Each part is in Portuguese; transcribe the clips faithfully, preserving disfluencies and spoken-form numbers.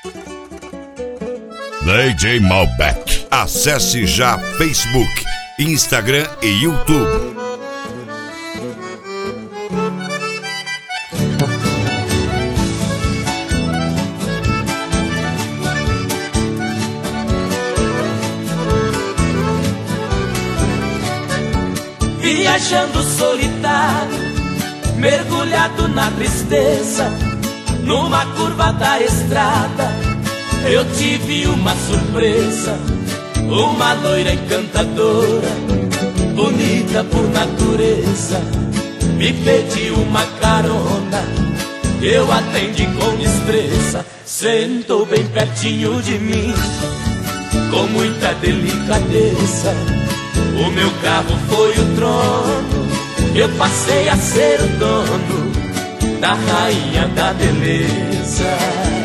D J Malbec. Acesse já Facebook, Instagram e YouTube. Viajando solitário, mergulhado na tristeza, numa curva da estrada, eu tive uma surpresa. Uma loira encantadora, bonita por natureza, me pediu uma carona, eu atendi com destreza. Sentou bem pertinho de mim, com muita delicadeza. O meu carro foi o trono, eu passei a ser o dono da rainha da beleza.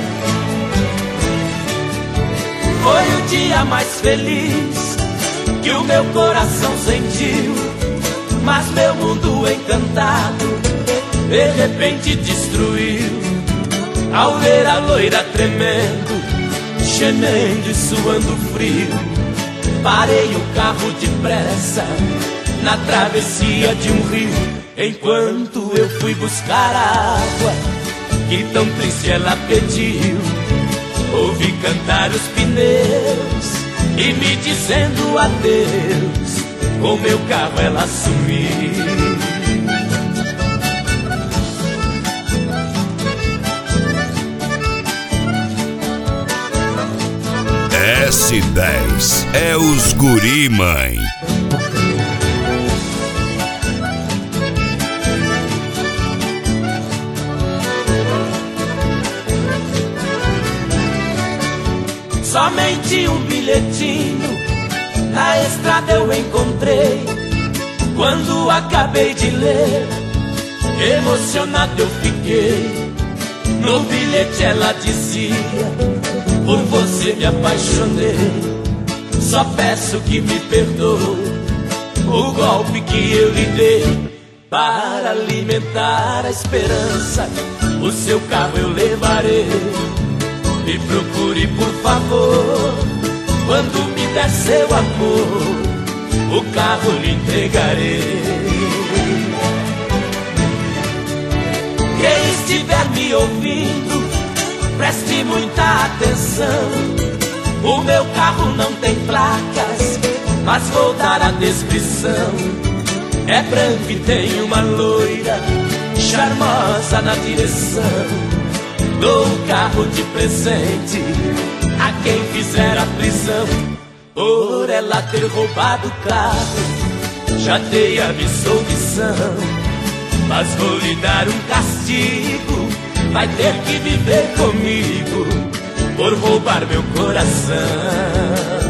Foi o dia mais feliz que o meu coração sentiu, mas meu mundo encantado de repente destruiu. Ao ver a loira tremendo, gemendo e suando frio, parei o carro depressa na travessia de um rio. Enquanto eu fui buscar a água que tão triste ela pediu, ouvi cantar os pneus e me dizendo adeus. Com meu carro ela sumiu. S dez é os guri, mãe. Somente um bilhetinho na estrada eu encontrei. Quando acabei de ler, emocionado eu fiquei. No bilhete ela dizia: por você me apaixonei, só peço que me perdoe o golpe que eu lhe dei. Para alimentar a esperança, o seu carro eu levarei. Me procure por favor, quando me der seu amor, o carro lhe entregarei. Quem estiver me ouvindo, preste muita atenção. O meu carro não tem placas, mas vou dar a descrição. É branco e tem uma loira charmosa na direção. Dou o carro de presente a quem fizer a prisão, por ela ter roubado o carro. Já dei a absolvição, mas vou lhe dar um castigo. Vai ter que viver comigo por roubar meu coração.